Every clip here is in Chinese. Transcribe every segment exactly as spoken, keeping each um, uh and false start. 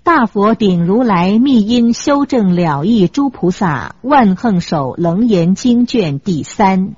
大佛顶如来密因修正了义诸菩萨万横手楞严经卷第三。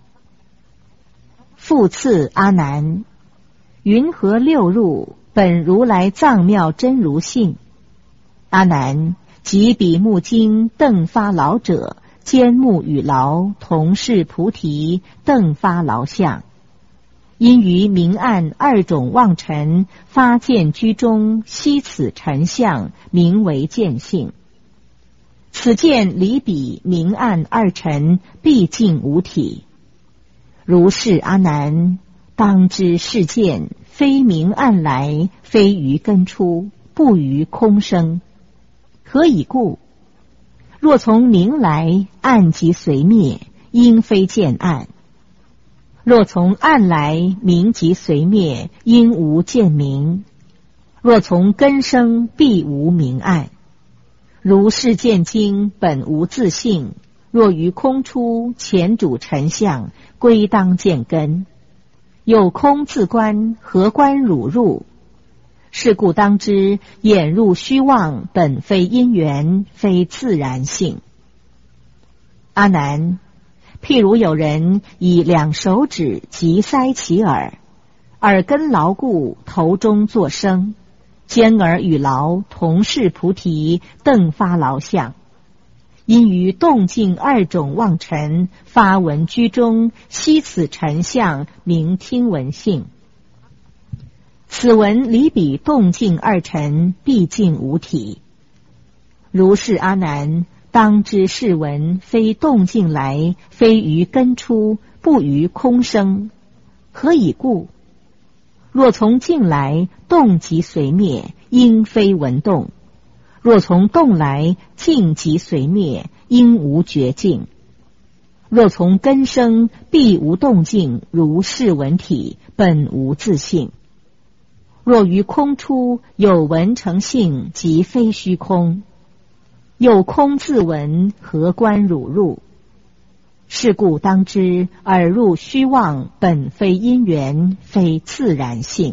复次阿难，云何六入本如来藏妙真如性？阿难，即比目经邓发老者，坚木与劳同是菩提邓发劳相。因于明暗二种妄尘发见居中，悉此尘相，名为见性。此见离彼明暗二尘，毕竟无体。如是阿难，当知是见非明暗来，非于根出，不于空生。何以故？若从明来，暗即随灭，应非见暗；若从暗来，明即随灭，应无见明；若从根生，必无明暗。如是见经本无自性，若于空出，前主尘相，归当见根。有空自观，何观汝入？是故当知，眼入虚妄，本非因缘，非自然性。阿难，譬如有人以两手指急塞其耳，耳根牢固，头中作声，尖耳与劳同是菩提邓发劳相。因于动静二种妄尘发闻居中，悉此尘相，名听闻性。此闻离彼动静二尘，毕竟无体。如是阿难，当知是闻非动静来，非于根出，不于空生。何以故？若从静来，动即随灭，应非闻动；若从动来，静即随灭，应无觉静。若从根生，必无动静，如是闻体，本无自性。若于空出，有闻成性，即非虚空。有空自闻，何观汝入？是故当知，耳入虚妄，本非因缘，非自然性。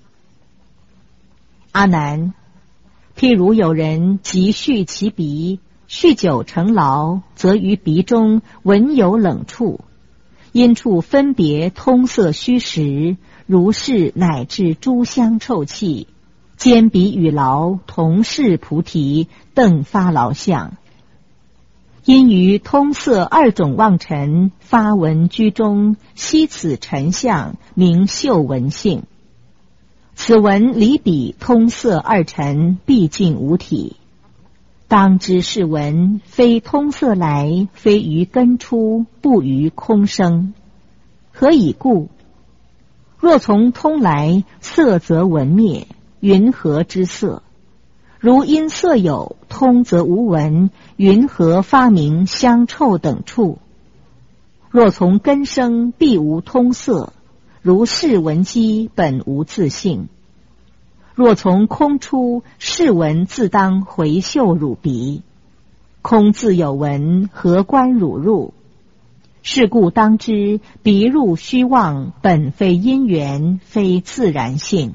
阿难，譬如有人急续其鼻，续久成劳，则于鼻中闻有冷处，因处分别通色虚实，如是乃至诸香臭气，坚鼻与劳同是菩提邓发劳相。因于通色二种妄尘发闻居中，悉此尘相，名嗅闻性。此闻离彼通色二尘，毕竟无体。当知是闻非通色来，非于根出，不于空生。何以故？若从通来，色则闻灭，云何之色？如因色有，通则无闻，云何发明香臭等处？若从根生，必无通色，如是闻机本无自性。若从空出，是闻自当回嗅汝鼻。空自有闻，何观汝入？是故当知，鼻入虚妄，本非因缘，非自然性。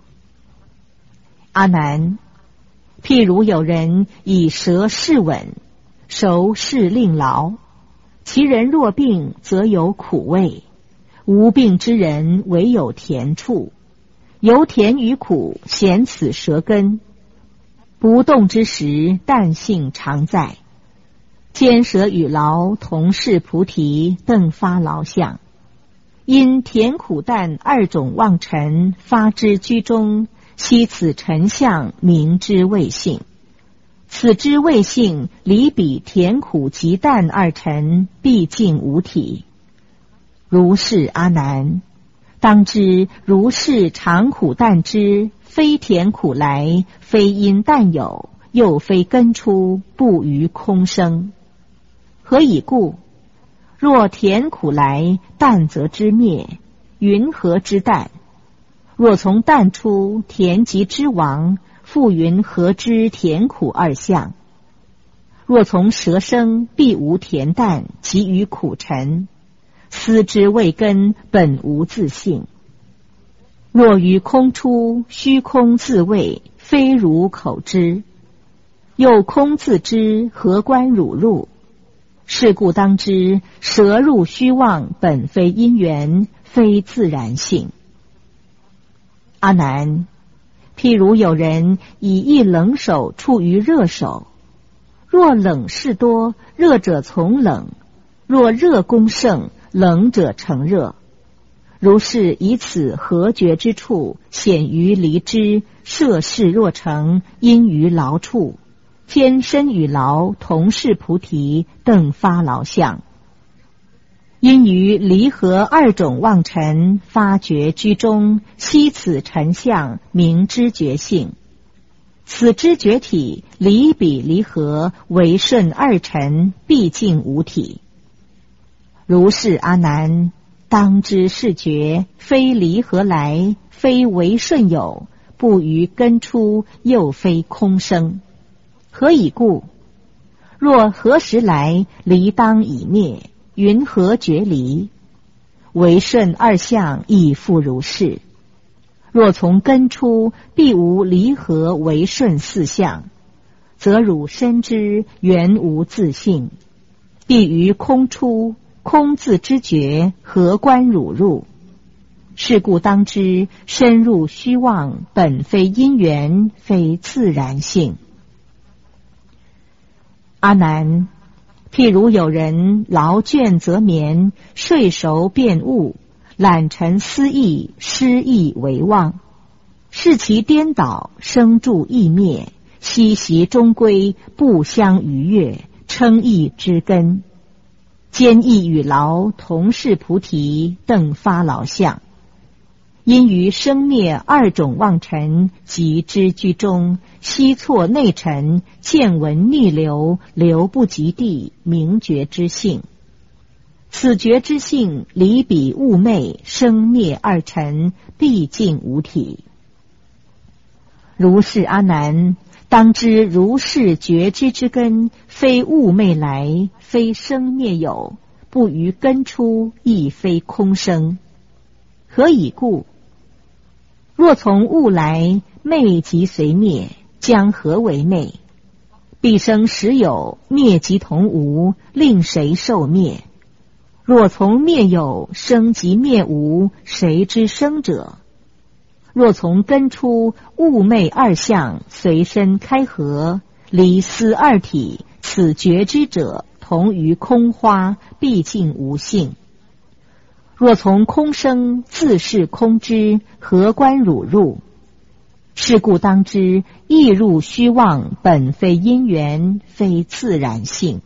阿难，譬如有人以舌试吻，熟是令劳，其人若病，则有苦味；无病之人，唯有甜处。由甜与苦，显此舌根。不动之时，淡性常在。坚舌与劳同是菩提邓发劳相。因甜苦淡二种妄尘发之居中，悉此尘相，名之味性。此之味性，离彼甜苦及淡二尘，毕竟无体。如是阿难，当知如是常苦淡之，非甜苦来，非因淡有，又非根出，不于空生。何以故？若甜苦来，淡则知灭，云何之淡？若从淡出，甜即之亡，复云何知甜苦二相？若从舌生，必无甜淡，即于苦尘。思之未根，本无自性。若于空出，虚空自味， 非汝口知。又空自知，何关汝入？是故当知，蛇入虚妄，本非因缘，非自然性。阿难，譬如有人以一冷手处于热手，若冷事多，热者从冷；若热功盛，冷者成热。如是以此合觉之处，显于离之，摄事若成，因于劳处。天身与劳同是菩提，等发劳相。因于离合二种妄尘，发觉居中，悉此尘相，明知觉性。此知觉体，离彼离合，为顺二尘，毕竟无体。如是阿难，当知是觉，非离合来，非为顺有，不于根出，又非空生。何以故？若何时来，离当已灭，云何觉离？为顺二相亦复如是。若从根出，必无离合为顺四相，则汝深知原无自性，必于空出，空自知觉，何关汝入？是故当知，深入虚妄，本非因缘，非自然性。阿难，譬如有人劳倦则眠，睡熟便悟，懒沉思意，失意为妄。视其颠倒，生住意灭，息息终归，不相逾越，称意之根。坚毅与劳同是菩提，等发劳相。因于生灭二种妄尘，即知居中，悉错内尘，见闻逆流，流不及地，明觉之性。此觉之性，离彼物昧，生灭二尘，毕竟无体。如是阿难，当知如是觉知之根，非物昧来，非生灭有，不于根出，亦非空生。何以故？若从物来，昧即随灭，将何为昧？必生实有，灭即同无，令谁受灭？若从灭有，生即灭无，谁知生者？若从根出，物昧二相，随身开合，离思二体，此觉知者，同于空花，毕竟无性。若从空生，自是空知，何关汝入？是故当知，亦入虚妄，本非因缘，非自然性。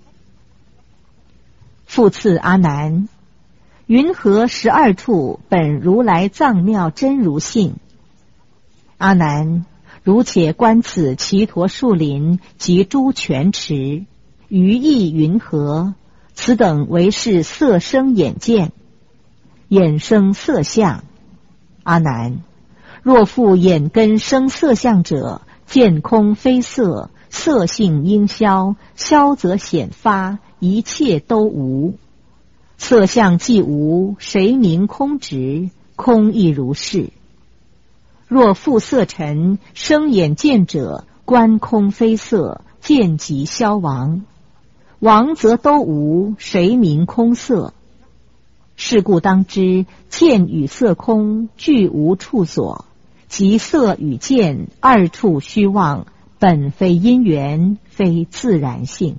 复次阿难，云何十二处本如来藏妙真如性？阿难，如且观此祇陀树林及诸泉池，于意云何？此等为是色声眼见，眼生色相。阿难，若复眼根生色相者，见空非色，色性应消，消则显发，一切都无。色相既无，谁名空执？空亦如是。若复色尘，生眼见者，观空非色，见即消亡。亡则都无，谁名空色？是故当知，见与色空，俱无处所，即色与见二处虚妄，本非因缘，非自然性。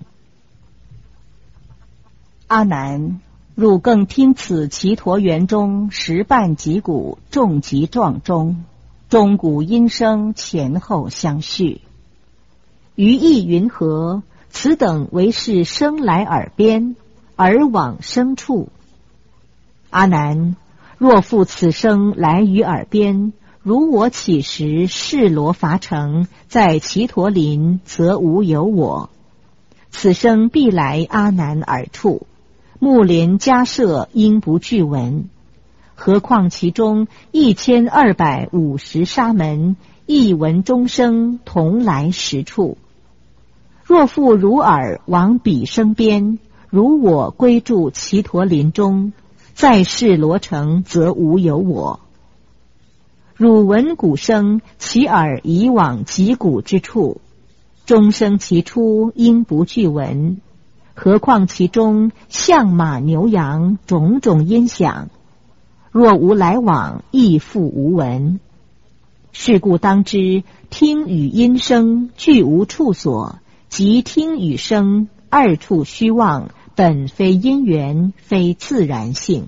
阿难，汝更听此祇陀园中十瓣击鼓，众击撞钟，钟鼓音声前后相续。于意云何？此等为是声来耳边，耳往声处。阿难，若复此声来于耳边，如我起时示罗伐城，在祇陀林，则无有我。此声必来阿难耳处，目连迦摄应不具闻。何况其中一千二百五十沙门，一闻钟声，同来实处。若复如耳往彼声边，如我归住祇陀林中，在示罗城，则无有我。 汝闻鼓声，其耳以往击鼓之处，钟声其出，应不具闻。何况其中象马牛羊种种音响，若无来往，亦复无闻。是故当知，听与音声俱无处所，即听与声二处虚妄，本非因缘，非自然性。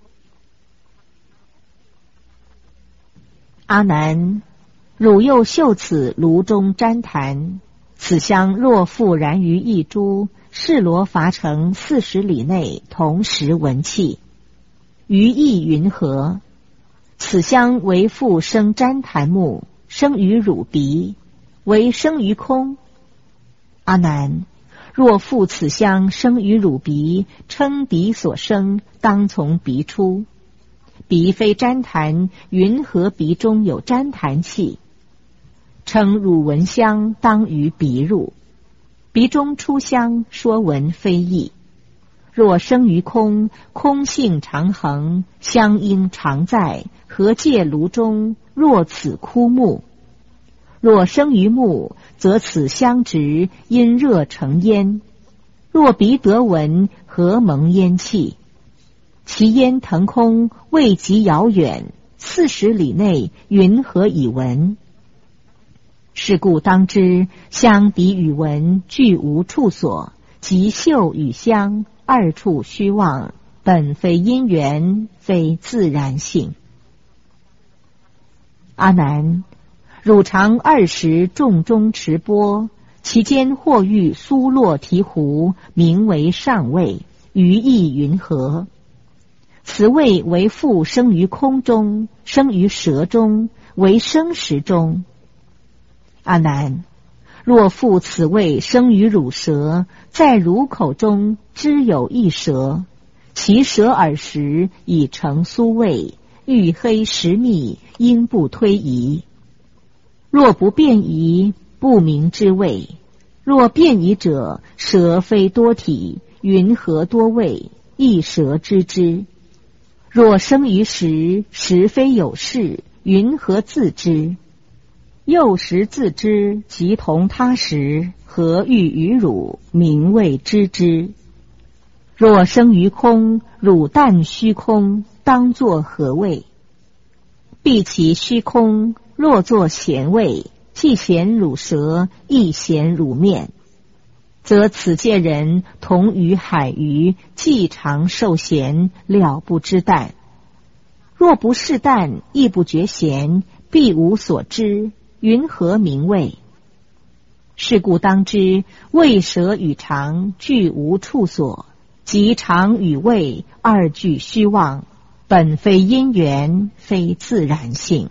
阿难，汝又嗅此炉中旃檀，此香若复燃于一株，示罗伐城四十里内，同时闻气，于意云何？此香为复生旃檀木，生于汝鼻，为生于空。阿难，若复此香生于汝鼻，称鼻所生，当从鼻出。鼻非旃檀，云何鼻中有旃檀气？称汝闻香，当于鼻入。鼻中出香，说闻非义。若生于空，空性常恒，香应常在，何借炉中？若此枯木。若生于木，则此香直，因热成烟。若鼻得闻，何蒙烟气？其烟腾空，未及遥远，四十里内，云何以闻？是故当知，香鼻与闻俱无处所，即嗅与香二处虚妄，本非因缘，非自然性。阿难，汝常二时众中持钵，其间或遇苏洛提壶，名为上位，于意云何？此味为复生于空中，生于舌中，为生食中。阿难，若复此味生于汝舌，在汝口中知有一舌，其舌耳时已成酥味，欲黑实密，应不推移。若不便移，不明之味；若便移者，舌非多体，云何多味？一舌知之。若生于时，时非有事，云何自知？幼时自知，即同他时，何欲于汝？名谓知之。若生于空，汝但虚空，当作何味？必其虚空，若作咸味，既咸汝舌，亦咸汝面，则此界人同于海鱼，既常受咸，了不知淡。若不是淡，亦不觉咸，必无所知，云何名味？是故当知，味舌与常俱无处所，即常与味二俱虚妄，本非因缘，非自然性。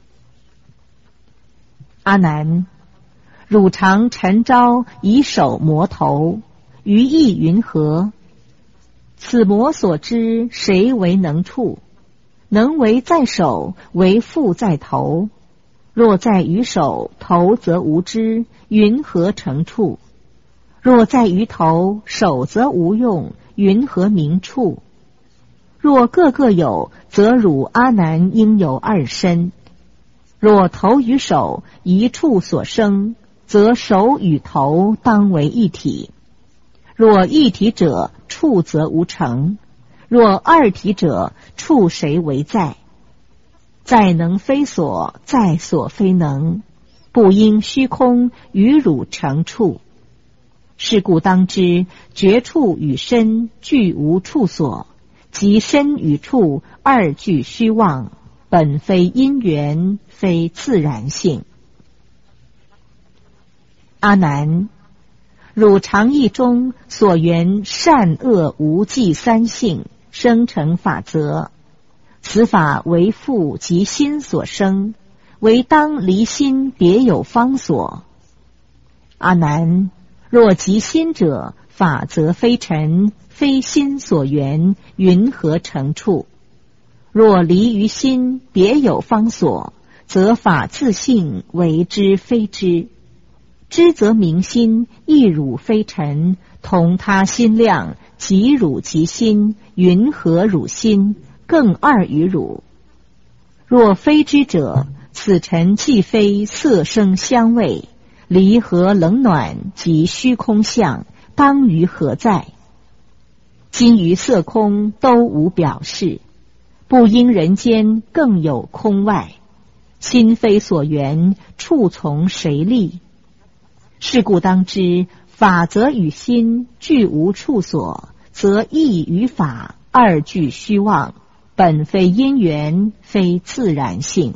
阿难，汝常晨朝以手摩头，于意云何？此摩所知，谁为能触？能为在手，为复在头。若在于手，头则无知，云何成处？若在于头，手则无用，云何名处？若各各有，则汝阿难应有二身。若头与手一处所生，则手与头当为一体。若一体者，处则无成；若二体者，处谁为在？在能非所，在所非能，不应虚空与汝成处。是故当知，觉处与身俱无处所，即身与处二俱虚妄，本非因缘，非自然性。阿难，汝常意中所缘善恶无记三性，生成法则，此法为复即心所生，为当离心别有方所。阿难，若即心者，法则非尘，非心所缘，云何成处？若离于心别有方所，则法自性为知非知。知则明心，亦汝非尘，同他心量，即汝即心，云何汝心？更二于汝。 若非之者，此尘既非色声香味，离合冷暖及虚空相，当于何在？今于色空都无表示，不应人间更有空外，心非所缘，处从谁立？是故当知，法则与心俱无处所，则义与法二俱虚妄，本非因缘，非自然性。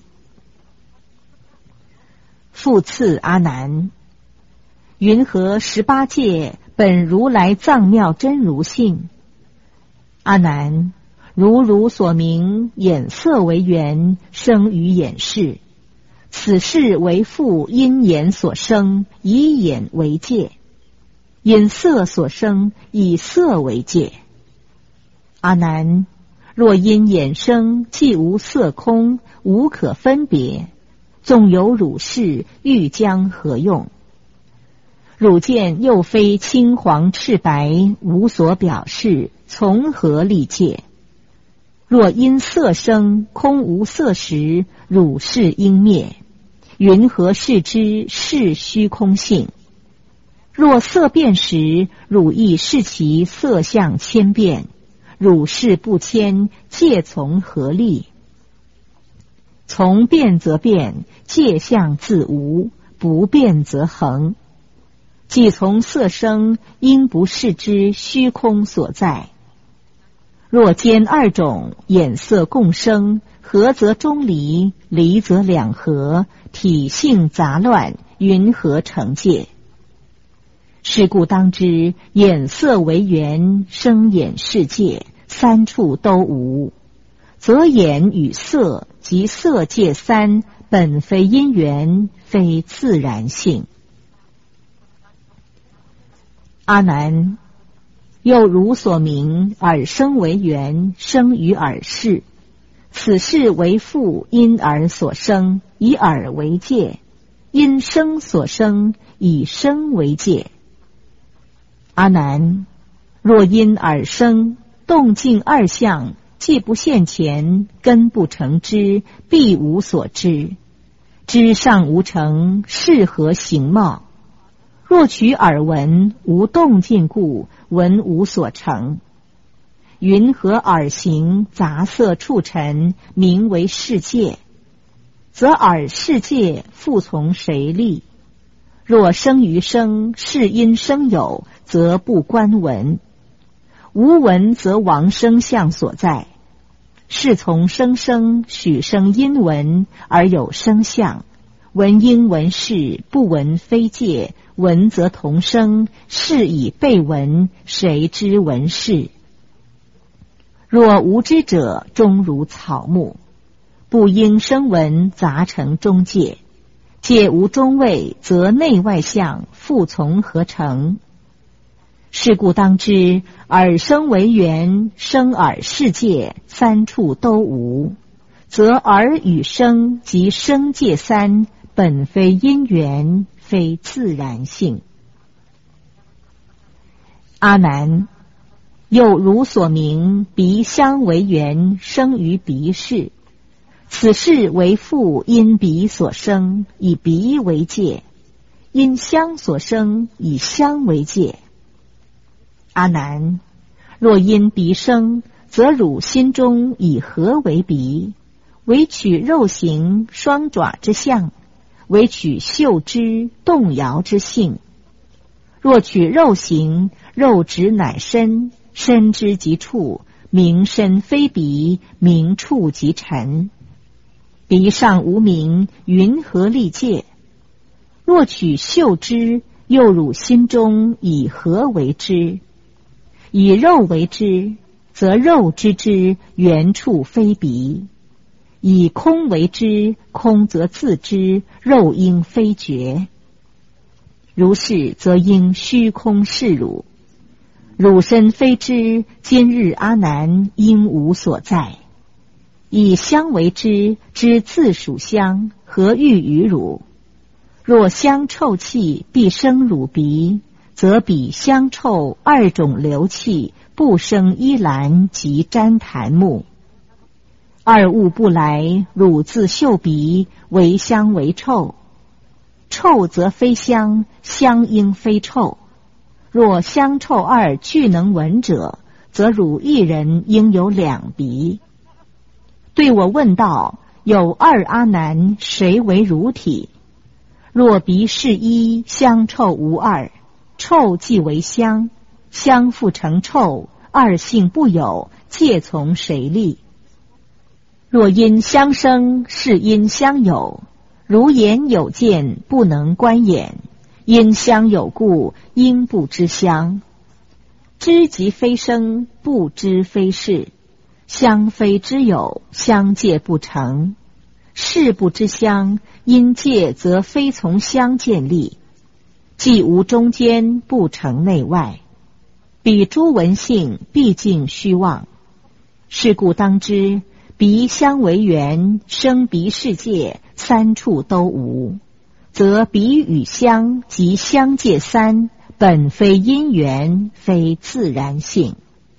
复次阿难，云何十八界本如来藏妙真如性？阿难，如汝所明，眼色为缘，生于眼识。此事为复因眼所生，以眼为界；因色所生，以色为界。阿难，若因眼生，既无色空，无可分别，纵有汝是，欲将何用？汝见又非青黄赤白，无所表示，从何立界？若因色生，空无色时，汝是应灭。云何视之是虚空性？若色变时，汝亦视其色相千变，汝是不迁，界从何立？从变则变，界相自无；不变则恒。既从色生，应不视之虚空所在。若兼二种，眼色共生，合则中离，离则两合，体性杂乱，云何成界？是故当知，眼色为缘，生眼世界，三处都无，则眼与色及色界三，本非因缘，非自然性。阿难，又如所明，耳生为缘，生于耳识。此事为复因耳所生，以耳为界；因声所生，以声为界。阿难，若因耳生，动静二相，既不现前，根不成知，必无所知。知尚无成，是何形貌？若取耳闻，无动静故，闻无所成。云何耳形杂色触尘，名为世界？则耳世界复从谁立？若生于生，是因生有，则不观闻；无闻则亡生相所在。是从生生，许生因闻，而有生相。闻应闻是，不闻非界；闻则同生，是以被闻，谁知闻是？若无知者，终如草木，不应生闻，杂成中界。界无中位，则内外相复从何成？是故当知，耳生为缘，生耳世界，三处都无，则耳与声及声界三，本非因缘，非自然性。阿难，又如所明，鼻香为缘，生于鼻识。此事为复因鼻所生，以鼻为界；因香所生，以香为界。阿难，若因鼻生，则汝心中以何为鼻？唯取肉形双爪之相，唯取嗅之动摇之性。若取肉形，肉质乃身，身之即处，名身非鼻，名处即尘。鼻上无名，云何立界？若取嗅之，又汝心中以何为之？以肉为之，则肉之之原处非鼻；以空为之，空则自知，肉应非觉。如是，则应虚空是汝。汝身非知，今日阿难应无所在。以香为之，知自属香，何欲于汝？若香臭气必生汝鼻，则彼香臭二种流气，不生依兰及旃檀木。 二物不来，汝自嗅鼻，为香为臭。臭则非香，香应非臭。若香臭二俱能闻者，则汝一人应有两鼻。对我问道：有二阿难，谁为汝体？若鼻是一，香臭无二，臭即为香，香复成臭，二性不有，介从谁立？若因香生，是因香有，如眼有见，不能观眼，因香有故，应不知香。知即非生，不知非是，香非知有，香界不成。是不知香，因界则非从香建立，既无中间，不成内外。彼诸闻性，毕竟虚妄。是故当知，鼻香为缘，生鼻世界，三处都无，则鼻与香及香界三，本非因缘，非自然性。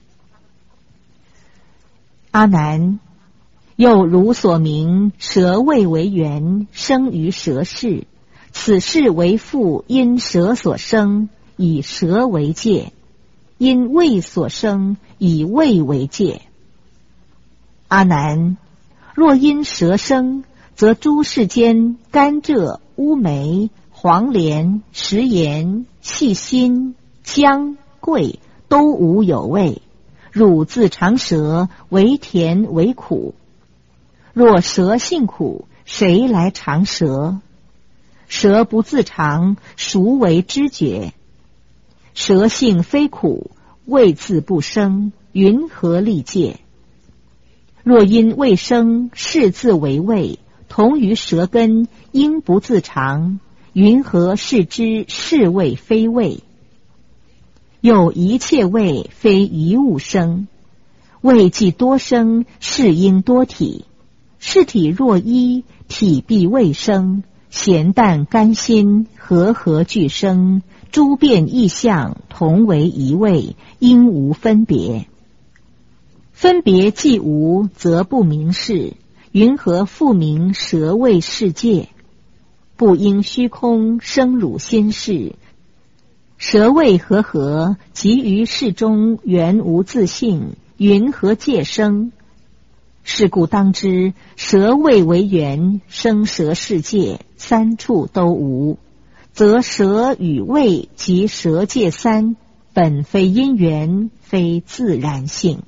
阿难，又如所明，舌味为缘，生于舌世，此事为父因舌所生，以舌为界；因味所生，以味为界。阿难，若因舌生，则诸世间甘蔗、乌梅、黄连、食盐、细辛、姜、桂都无有味，汝自尝舌，为甜为苦。若舌性苦，谁来尝舌？舌不自尝，孰为知觉？舌性非苦，味自不生，云何立界？若因味生，是自为味，同于舌根，应不自尝，云何是知是味非味？有一切味，非一物生。味既多生，是应多体。是体若一，体必未生。咸淡甘辛，和合俱生，诸变异相，同为一味，应无分别。分别既无，则不明事，云何复名舌味世界？不应虚空生汝心事，舌味和合，即于事中原无自性，云何界生？是故当知，舌味为缘，生舌世界，三处都无，则舌与味及舌界三，本非因缘，非自然性。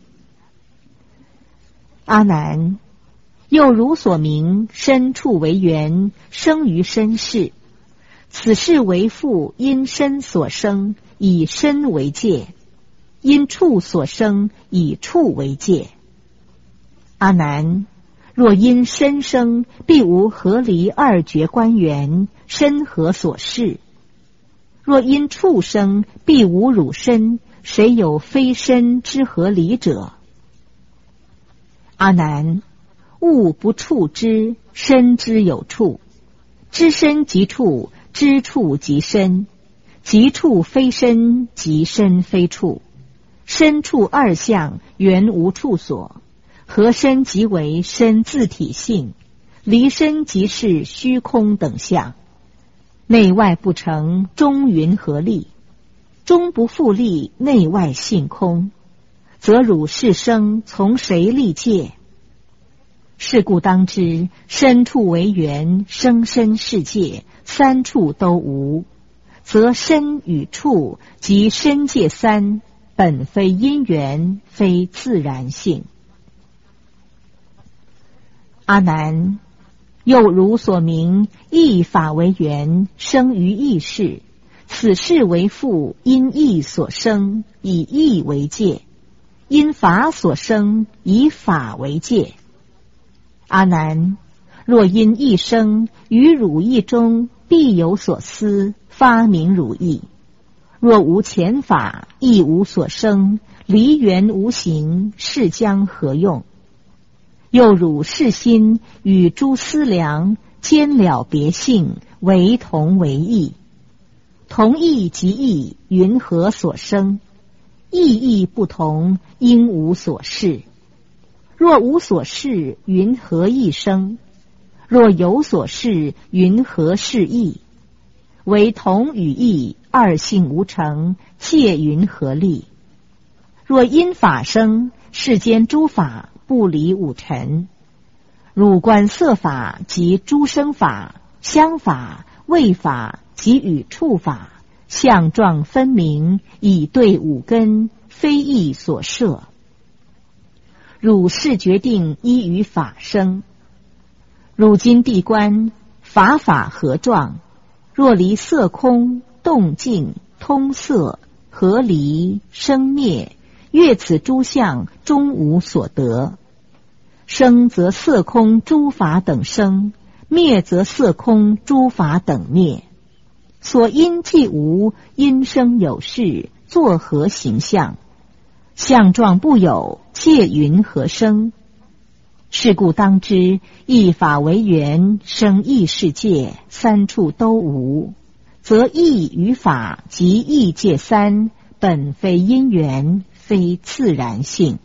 阿难，又如所明，身处为缘，生于身世，此事为父因身所生，以身为界；因处所生，以处为界。阿难，若因身生，必无合离二觉观缘，身何所事？若因处生，必无汝身，谁有非身之合离者？阿难，物不处知，身之有处。知身即处，知处即身。即处非身，即身非处。身处二相，原无处所。合身即为身自体性，离身即是虚空等相。内外不成，中云何立？中不复立，内外性空，则汝是生，从谁立界？是故当知，身处为缘，生身世界，三处都无，则身与处及身界三，本非因缘，非自然性。阿难，又如所明，义法为缘，生于义事，此事为父因义所生，以义为界；因法所生，以法为界。阿难，若因义生，于汝意中必有所思，发明汝意；若无前法，亦无所生，离缘无形，是将何用？又汝是心与诸思量，兼了别性，为同为异。同异即异，云何所生？异义不同，应无所事。 若无所事，云何异生？若有所事，云何是异？唯同与异，二性无成，借云何立？若因法生，世间诸法不离五尘。汝观色法及诸生法，香法、味法及与触法，相状分明，以对五根，非意所摄。汝是决定依于法生。汝今地观，法法合状，若离色空，动静、通色、合离、生灭，越此诸相，终无所得。生则色空诸法等生，灭则色空诸法等灭。所因既无，因生有事，作何形象？相状不有，借云何生？是故当知，一法为缘，生异世界，三处都无，则异与法及异界三，本非因缘，非自然性。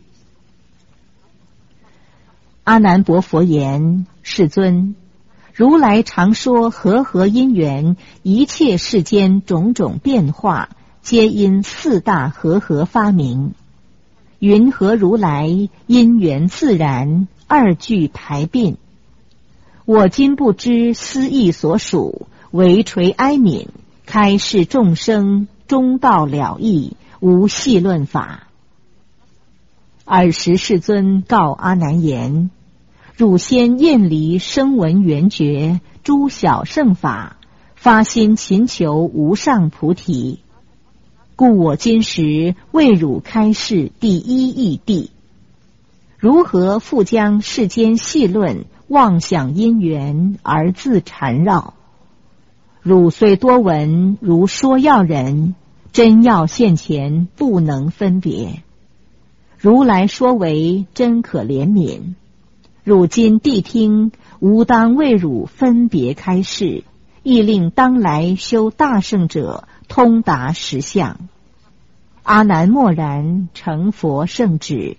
阿难薄佛言：世尊，如来常说和合因缘，一切世间种种变化，皆因四大和合发明。云何如来因缘自然，二句排并？我今不知思义所属，唯垂哀悯，开示众生，中道了义，无细论法。尔时世尊告阿难言：汝先厌离声闻缘觉，诸小乘法，发心勤求无上菩提。故我今时为汝开示第一义谛。如何复将世间细论，妄想因缘而自缠绕？汝虽多闻，如说要人，真要现前，不能分别。如来说为真可怜悯。汝今谛听，吾当为汝分别开示，亦令当来修大圣者通达实相。阿难默然，成佛圣旨。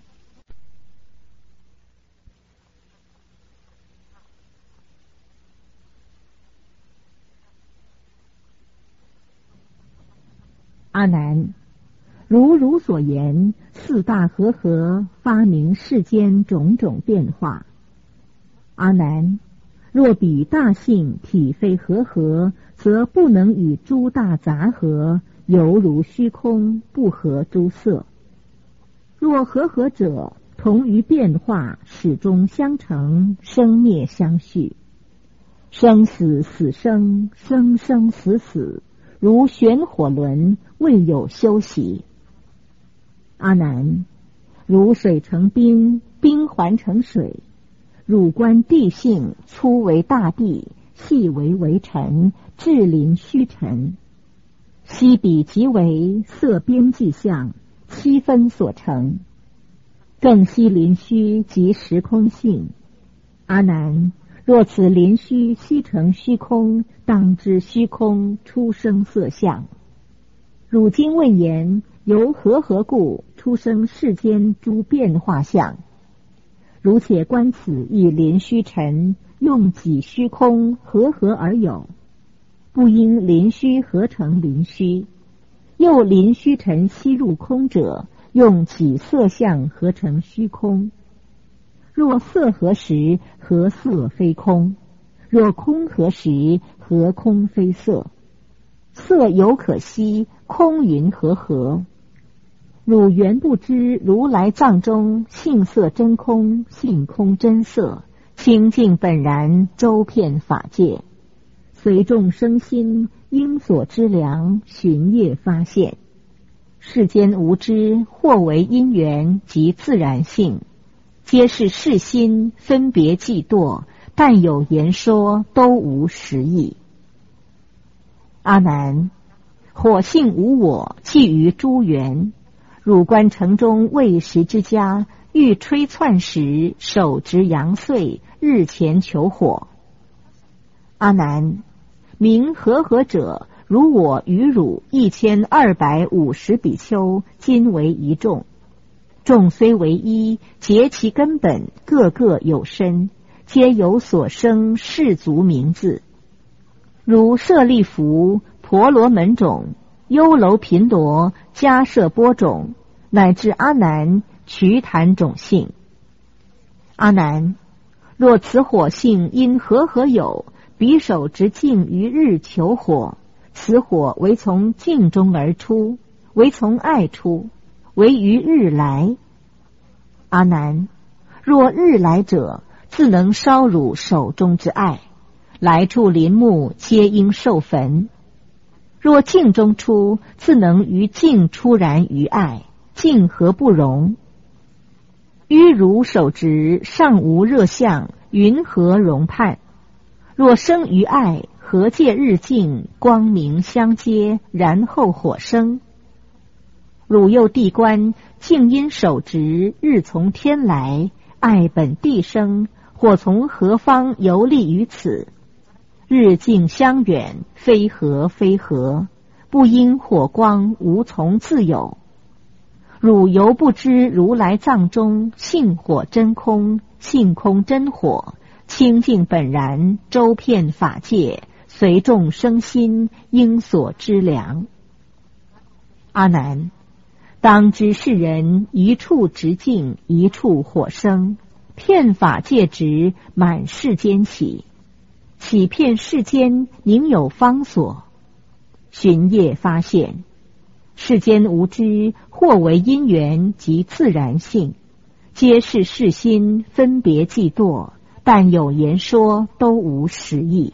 阿难，如汝所言，四大和合发明世间种种变化。阿难，若彼大性体非和合，则不能与诸大杂合，犹如虚空，不合诸色。若和合者，同于变化，始终相成，生灭相续，生死死生，生生死死，如旋火轮，未有休息。阿难，如水成冰，冰还成水。汝观地性，粗为大地，细为微尘，至临虚尘。悉彼即为色边际相，七分所成。更悉临虚即时空性。阿难，若此临虚悉成虚空，当知虚空出生色相。汝今问言，由和合故出生世间诸变化相？如且观此一临虚尘，用几虚空和合而有，不因临虚合成临虚。又临虚尘悉入空者，用几色相合成虚空。若色合时，何色非空？若空合时，何空非色？色犹可惜，空云何合？汝原不知如来藏中性色真空，性空真色，清净本然，周遍法界，随众生心应所知量，寻业发现。世间无知，或为因缘及自然性，皆是世心分别计堕，但有言说，都无实义。阿难，火性无我，寄于诸缘。汝观城中未食之家，欲吹窜时，手执阳穗，日前求火。阿难，名和合者，如我与汝一千二百五十比丘，今为一众。 众虽为一，结其根本，各各有身，皆有所生氏族名字。如舍利弗、婆罗门种、优楼频陀、迦摄波种，乃至阿难、瞿昙种性。阿难，若此火性因何何有？匕首执镜于日求火，此火为从镜中而出，为从爱出，为于日来。阿难，若日来者，自能烧汝手中之爱，来处林木皆应受焚。若镜中出，自能于镜出燃于爱，镜何不容？于汝手执，尚无热相，云何容判？若生于爱，何借日镜，光明相接，然后火生？汝又地观，镜因手执，日从天来，爱本地生，火从何方游历于此？日镜相远，非何非何，不因火光无从自有。汝犹不知如来藏中性火真空，性空真火，清净本然，周遍法界，随众生心，应所知量。阿难，当知世人一处直径，一处火生，遍法界直，满世间起，起遍世间，宁有方所？寻业发现，世间无知，或为因缘及自然性，皆是世心分别计堕，但有言说，都无实义。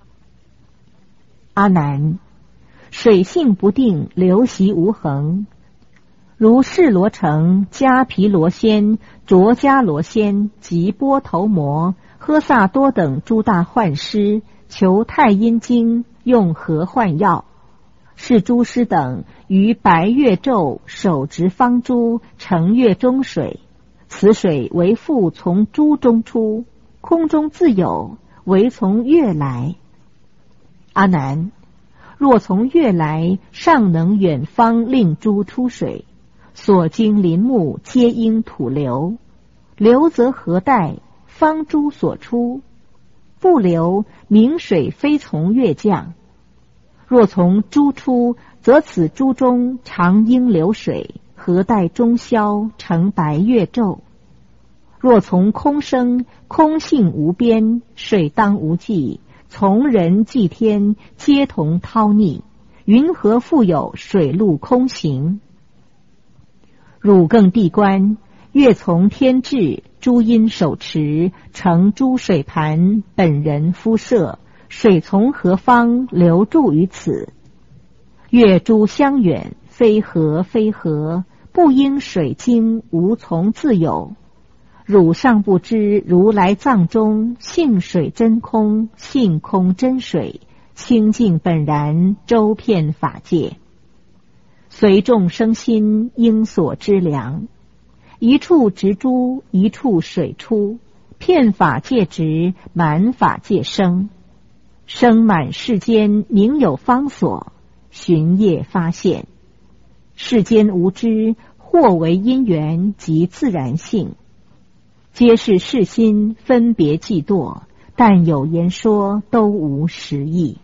阿难，水性不定，流习无恒，如释罗城、迦毗罗仙、卓迦罗仙及波头摩、诃萨多等诸大幻师，求太阴经，用何幻药？是诸师等于白月昼手执方珠，盛月中水，此水为复从珠中出，空中自有，唯从月来。阿难，若从月来，尚能远方令珠出水，所经林木皆应土流，流则何待？方珠所出，不流，明水非从月降。若从珠出，则此珠中常应流水，何待中消，成白月昼？若从空生，空性无边，水当无际，从人即天，皆同涛逆，云何复有水陆空行？汝更地观，月从天至，诸因手持，成诸水盘，本人肤色，水从何方流注于此？月珠相远，非何非何，不应水经，无从自有。汝尚不知如来藏中性水真空，性空真水，清净本然，周遍法界，随众生心，应所知量。一处直珠，一处水出，遍法界直，满法界生，生满世间，宁有方所？寻业发现，世间无知，或为因缘及自然性，皆是世心分别计堕，但有言说，都无实义。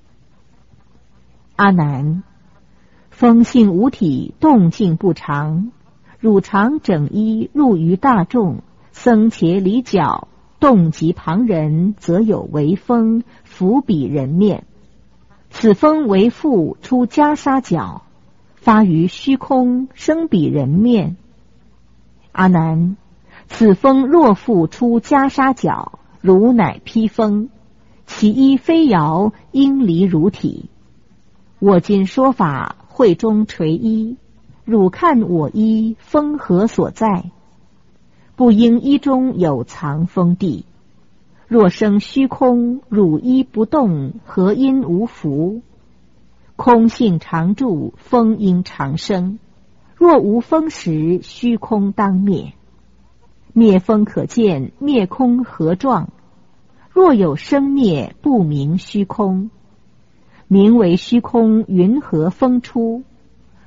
阿难，风性无体，动静不常，汝常整衣，入于大众，僧伽离角，动及旁人，则有为风，伏彼人面。此风为复出袈裟角，发于虚空，生彼人面。阿难，此风若复出袈裟角，汝乃披风，其衣非摇，应离汝体。我今说法，会中垂衣，汝看我衣，风何所在？不应衣中有藏风地。若生虚空，汝衣不动，何因无福？空性常住，风应常生。若无风时，虚空当灭。灭风可见，灭空何状？若有生灭，不明虚空。名为虚空，云何风出？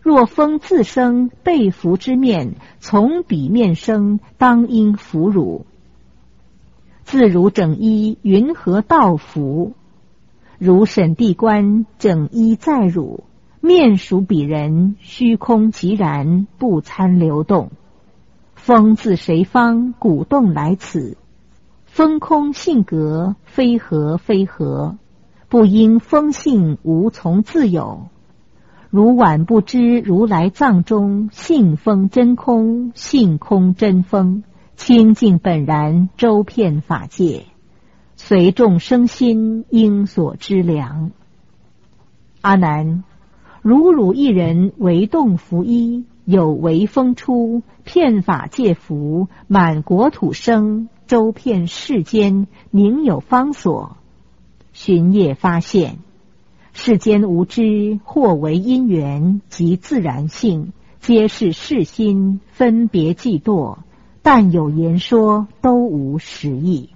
若风自生，被伏之面，从彼面生，当应弗汝。自汝整衣，云何道服？汝审地观，整衣在汝，面属彼人，虚空寂然，不参流动。风自谁方，鼓动来此？风空性格，非合非合，不因风性无从自有。如晚不知如来藏中，性风真空，性空真风，清净本然，周遍法界，随众生心，应所知量。阿难，如汝一人为动拂衣，有为风出，遍法界伏，满国土生，周遍世间，宁有方所？寻业发现，世间无知，或为因缘及自然性，皆是世心，分别计堕，但有言说，都无实义。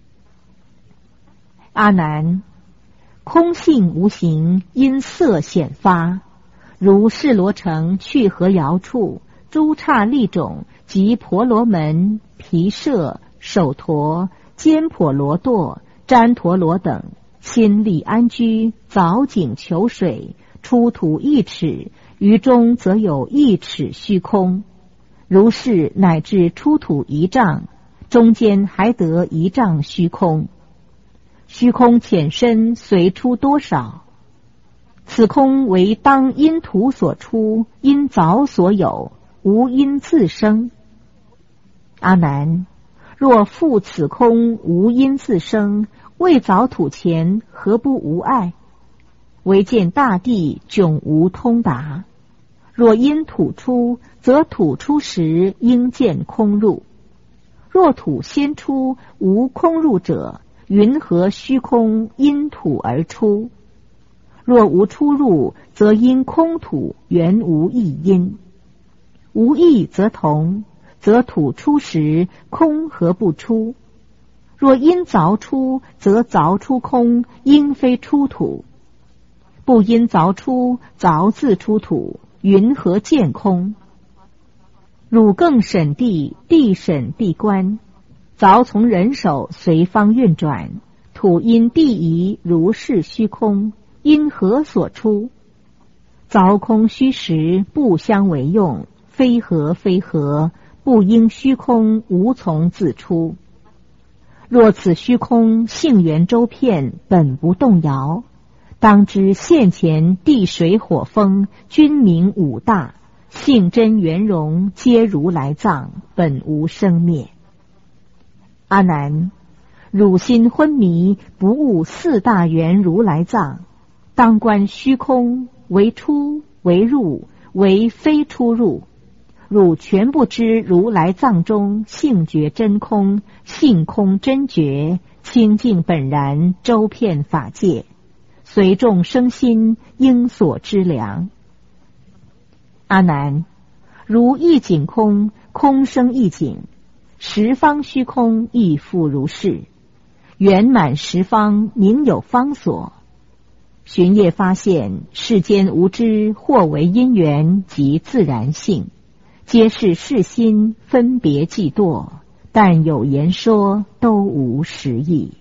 阿难，空性无形，因色显发，如示罗城去河遥处，诸刹利种及婆罗门、毗舍、首陀、坚婆罗堕、旃陀罗等，亲力安居，凿井求水，出土一尺，于中则有一尺虚空，如是乃至出土一丈，中间还得一丈虚空。虚空浅深，随出多少？此空为当因土所出，因凿所有，无因自生。阿难，若复此空无因自生，未凿土前，何不无碍？唯见大地迥无通达。若因土出，则土出时应见空入。若土先出，无空入者，云何虚空因土而出？若无出入，则因空土原无异因。无异则同，则土出时，空何不出？若因凿出，则凿出空，应非出土。不因凿出，凿自出土，云何见空？汝更审地，地审地观，凿从人手随方运转，土因地移，如是虚空，因何所出？凿空虚实，不相为用，非合非合，不应虚空，无从自出。若此虚空性缘周遍，本不动摇，当知现前地水火风，均名五大，性真圆融，皆如来藏，本无生灭。阿难，汝心昏迷，不悟四大圆如来藏，当观虚空，为出为入，为非出入。汝全不知如来藏中性觉真空，性空真觉，清净本然，周遍法界，随众生心，应所知量。阿难，如一景空，空生一景，十方虚空亦复如是，圆满十方，宁有方所？寻业发现，世间无知，或为因缘及自然性，皆是世心，分别计堕，但有言说，都无实义。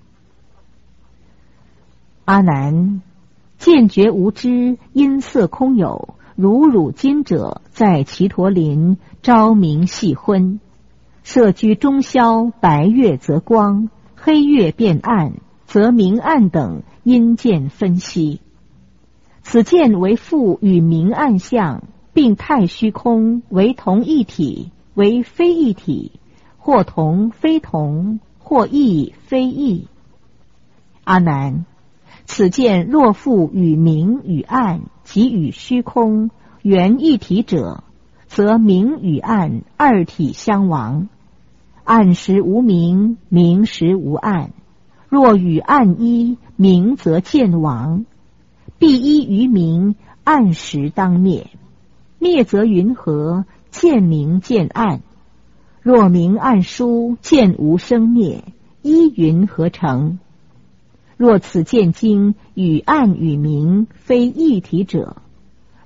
阿难，见觉无知，因色空有，如汝今者，在祇陀林，朝明夕昏，舍居中宵，白月则光，黑月变暗，则明暗等因见分析。此见为复与明暗相，并太虚空为同一体，为非一体，或同非同，或异非异。阿难，此见若复与明与暗及与虚空原一体者，则明与暗二体相亡，暗时无明，明时无暗。若与暗一，明则见亡，必依于明，暗时当灭。灭则云何？见明见暗。若明暗殊，见无生灭，依云何成？若此见经与暗与明非一体者，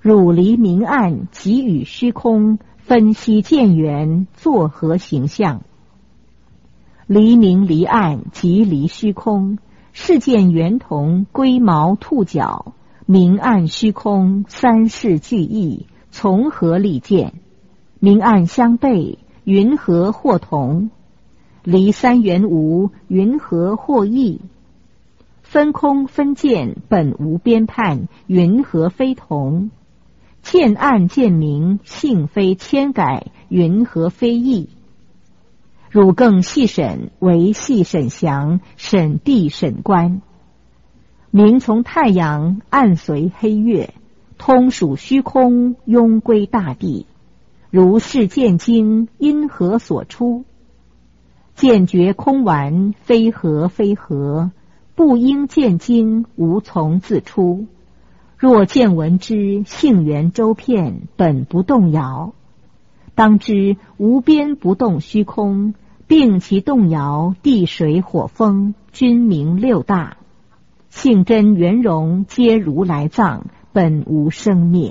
汝离明暗，即与虚空，分析见缘，作何形象？离明离暗，即离虚空，是见圆同，龟毛兔角，明暗虚空，三世俱异，从何立见？明暗相悖，云何或同？离三元无，云何或异？分空分见，本无边判，云何非同？见暗见明，性非千改，云何非异？汝更细审，为细审详，审地审观。明从太阳，暗随黑月，通属虚空，庸归大地。如是见经，因何所出？见觉空顽，非合非合，不应见经，无从自出。若见闻之，性缘周遍，本不动摇。当知无边不动虚空，并其动摇，地水火风，均名六大。性真圆融，皆如来藏，本无生灭。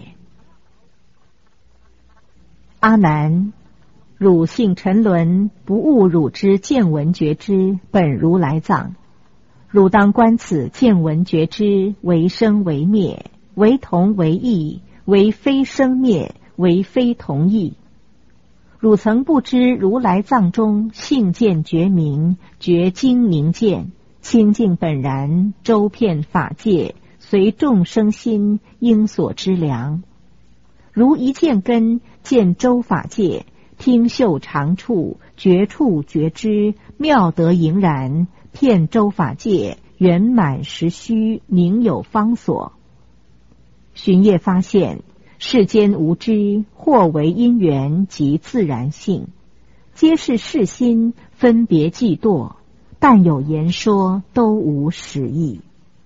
阿难，汝性沉沦，不悟汝之见闻觉知，本如来藏。汝当观此见闻觉知，为生为灭，为同为异，为非生灭，为非同异。汝曾不知如来藏中性见觉明，觉精明见，清净本然，周遍法界，随众生心应所知量。如一见根，见周法界，听嗅常处，觉处觉知，妙德盈然，遍周法界，圆满实虚，名有方所。寻业发现，世间无知，或为因缘及自然性，皆是世心分别计堕，但有言说，都无实义。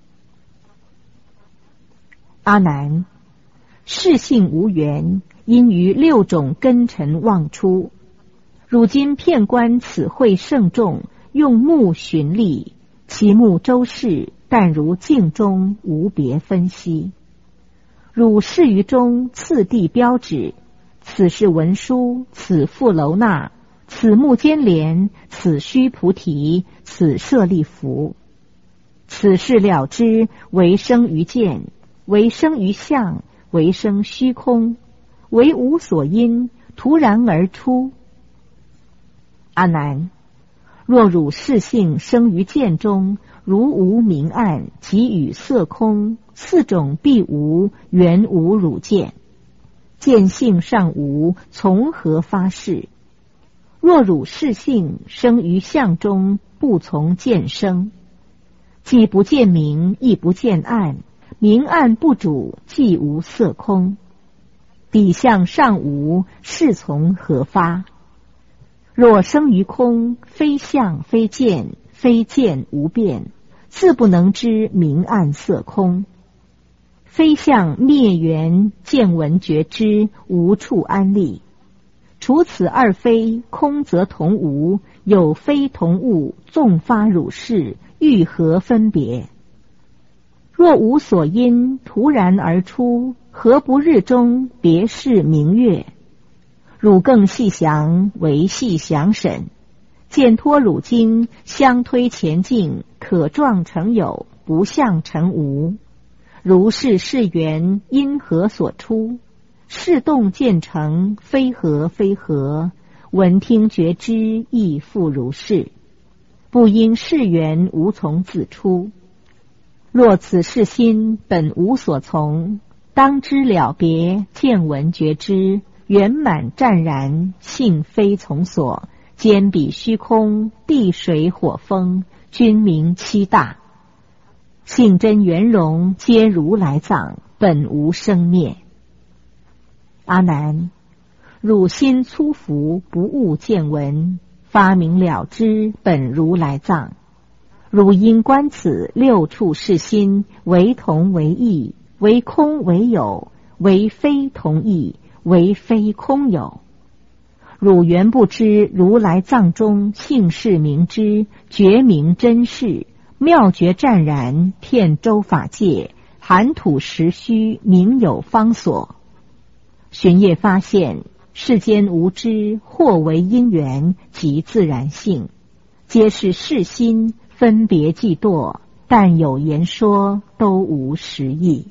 阿难，世性无缘，因于六种根尘妄出。汝今遍观此会圣众，用目寻历，其目周视，但如镜中，无别分析。汝视于中，次第标指，此是文殊，此复楼那，此目犍连，此须菩提，此舍利弗。此事了知，为生于见，为生于相，为生虚空，为无所因，突然而出。阿难，若汝视性生于见中，如无明暗，即与色空，四种必无，原无汝见。见性尚无，从何发誓？若汝视性生于相中，不从见生，既不见明，亦不见暗，明暗不主，既无色空。彼相尚无，是从何发？若生于空，非相非见，非见无变，自不能知明暗色空。非相灭缘，见闻觉知，无处安立。除此二非，空则同无，有非同物，纵发汝视，欲何分别？若无所因，突然而出，何不日中别视明月？汝更细详，为细详审，见脱汝经，相推前进，可状成有，不相成无。如是是缘，因何所出？是动见成，非合非合，闻听觉知，亦复如是。不因是缘，无从自出。若此是心本无所从，当知了别，见闻觉知，圆满湛然，性非从所，兼比虚空，地水火风，均名七大。性真圆融，皆如来藏，本无生灭。阿难，汝心粗浮，不悟见闻，发明了知，本如来藏。汝因观此六处是心，为同为异，为空为有，为非同异，为非空有。汝原不知如来藏中性是明知，觉明真事，妙觉湛然，遍周法界，含土实虚，名有方所。 巡夜发现世间无知，或为因缘及自然性，皆是世心分别计堕，但有言说，都无实义。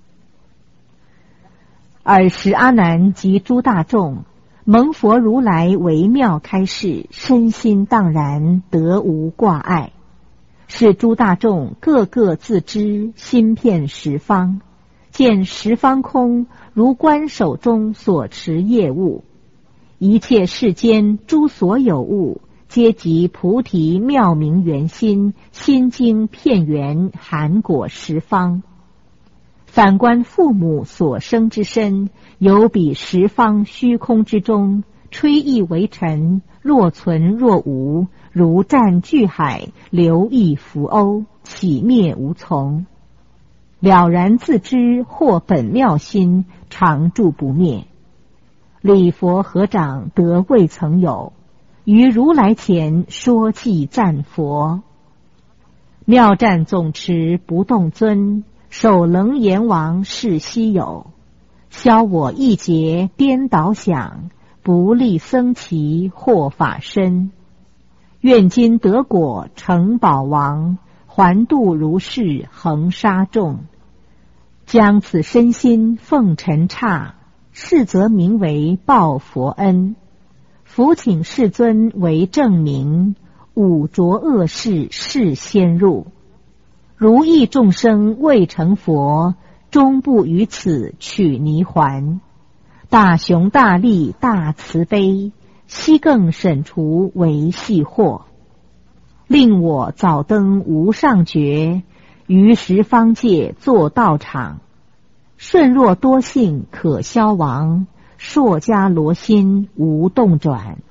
尔时阿难及诸大众蒙佛如来微妙开示，身心荡然，得无挂碍。是诸大众个个自知，心遍十方，见十方空，如观手中所持业物，一切世间诸所有物，皆即菩提妙明圆心，心经片圆，含果十方。反观父母所生之身，有彼十方虚空之中，吹意为尘，若存若无，如占巨海，流溢浮欧，起灭无从。了然自知，或本妙心，常住不灭。礼佛合掌得未曾有，于如来前说偈赞佛。妙战总持不动尊，首楞严王是稀有。消我一劫颠倒想，不立僧祇获法身。愿今得果成宝王，还度如是恒沙众。将此身心奉尘刹，是则名为报佛恩。伏请世尊为证明，五浊恶世是先入。如意众生未成佛，终不于此取泥还。大雄大力大慈悲，悉更审除为细惑。令我早登无上觉，于十方界作道场。顺若多幸可消亡，硕迦罗心无动转。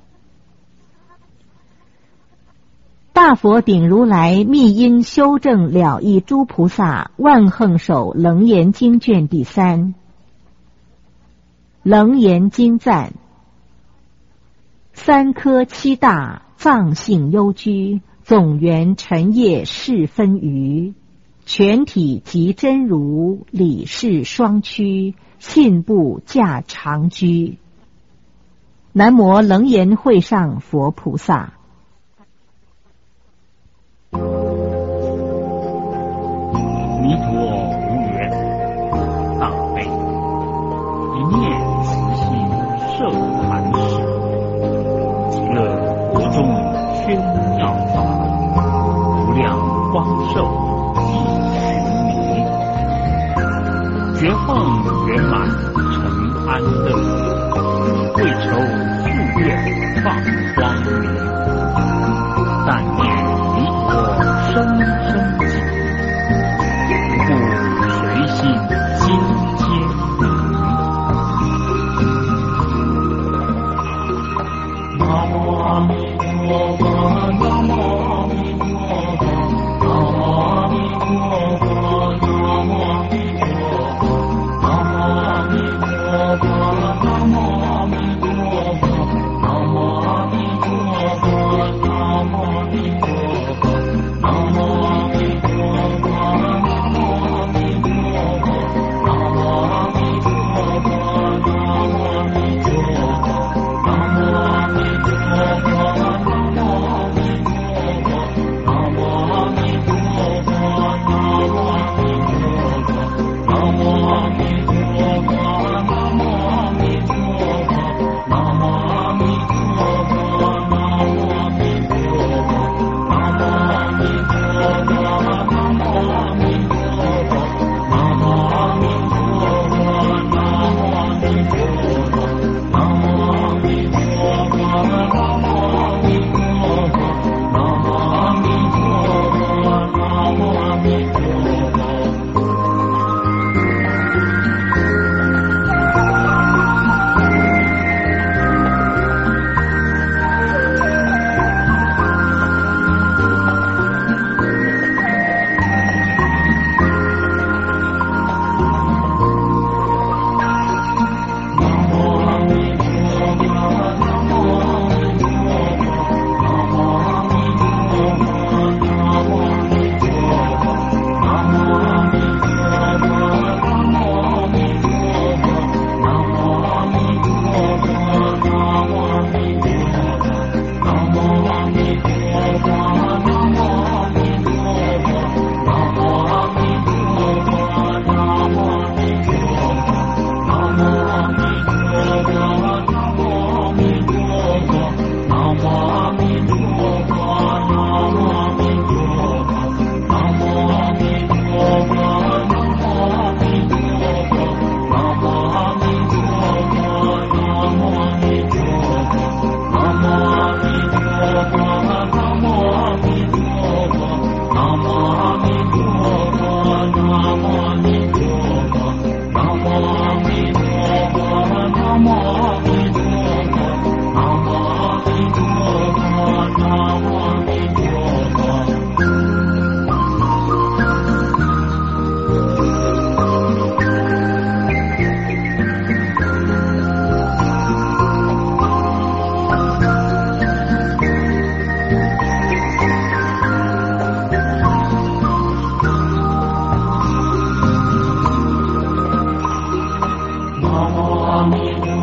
大佛顶如来密因修正了义诸菩萨万横首楞严经卷第三。楞严经赞：三科七大藏性幽居，总缘尘业是分余。全体即真如，理事双趋，信不驾长居。南无楞严会上佛菩萨。 弥陀无缘，大悲，一念慈心摄含识，极乐国中宣妙法，无量光寿益群明，觉放圆满成安乐，为求夙愿放光明，但念弥陀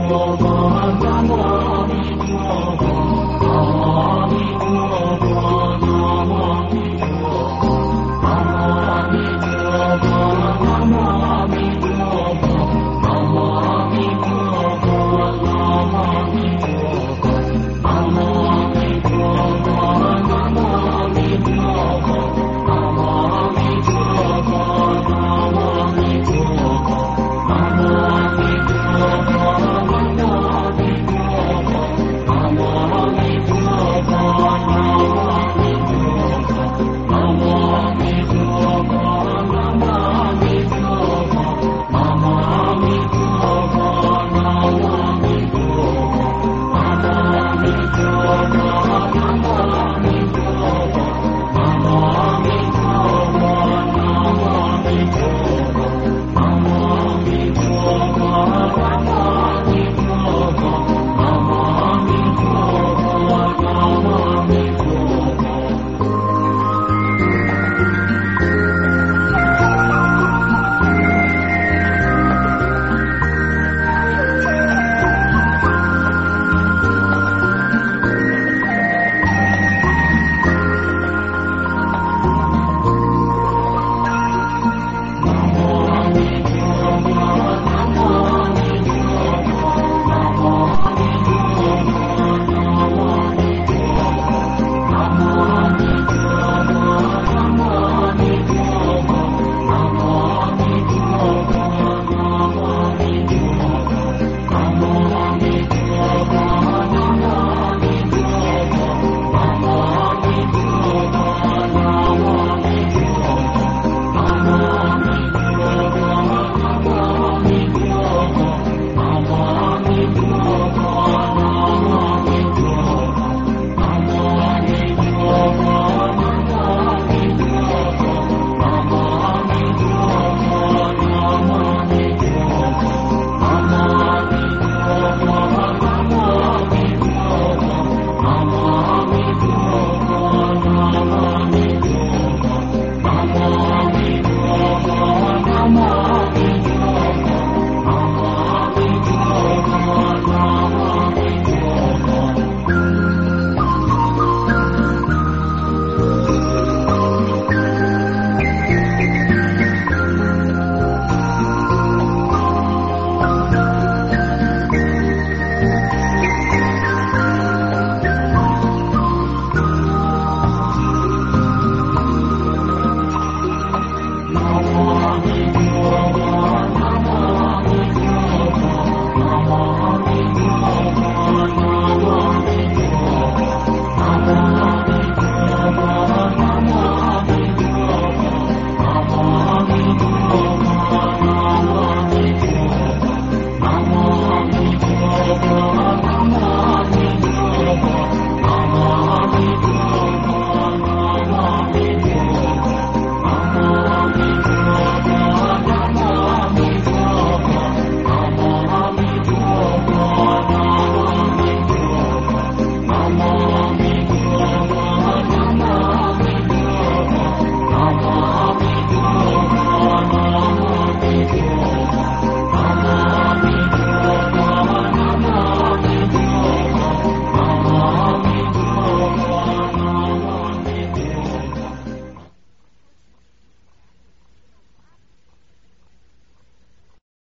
南无阿弥陀佛，南无阿弥陀佛。